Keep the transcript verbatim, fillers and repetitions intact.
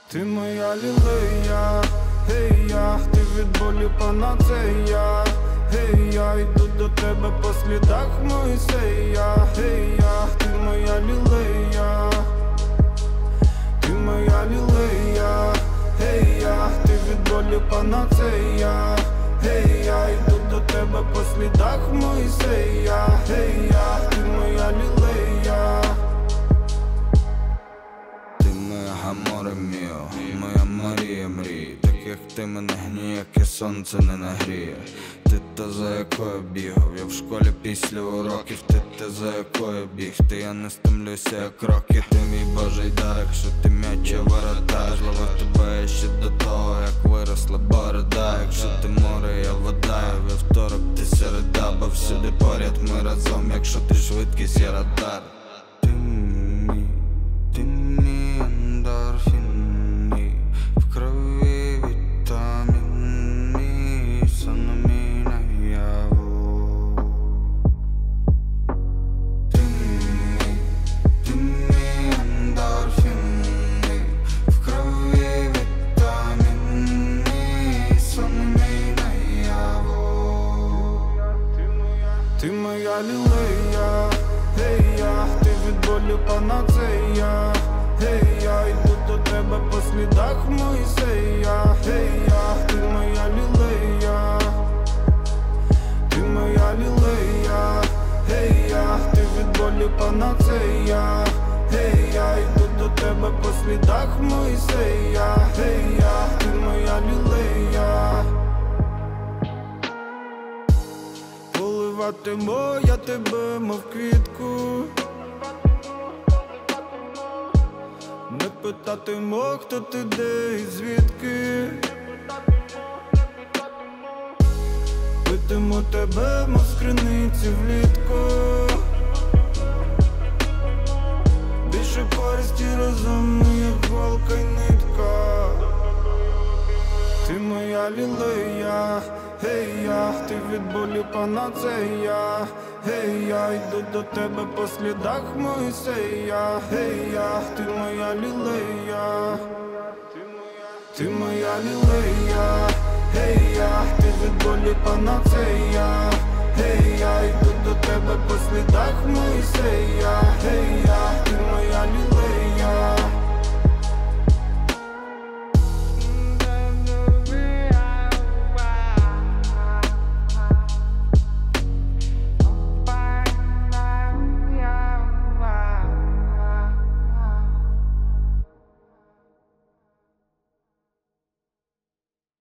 Ти моя лілея, гей я, ти від болю панацея. Гей я, йду до тебе по слідах Мойсея. Гей я, ти моя лілея, ти моя лілея. Гей я, ти від болю панацея. Гей я, йду до тебе по слідах Мойсея. Гей я, ти моя лілея. Море міо, моя Марія мрій. Так як ти мене ніяке сонце не нагріє. Ти та за якою бігав, я в школі після уроків. Ти та за якою біг, ти я не стомлюся як роки. Ти мій божий дар, якщо ти м'яч, я воротар. Ловив тебе ще до того, як виросла борода. Якщо ти море, я вода, я вівторок, ти середа. Бо всюди поряд ми разом, якщо ти швидкість, я радар. Ти мій, ти мій в крові вітамін мій, сон мій наяву. Ти мій, ти мій ендорфін мій, в крові вітамін мій, сон мій наяву. Ти моя лілея, гей я, ти від болю панацея. Гей я, йду до тебе по слідах Мойсея. Гей я, ти моя лілея, ти моя лілея. Гей я, ти від болю панацея. Гей я, йду до тебе по слідах Мойсея. Гей я, ти моя лілея. Поливатиму я тебе, мов квітку. Не питатиму, хто ти, де і звідки. Питиму тебе, мов з криниці влітку. Більше користі розумну, як голка й нитка. Ти моя лілея, гей я, ти від болю панацея. Гей я, йду до тебе по слідах Мойсея. Гей я, ти моя лілея, ти моя лілея. Гей я, ти від болю панацея. Гей я, йду до тебе по слідах Мойсея. Гей я, ти моя лілея.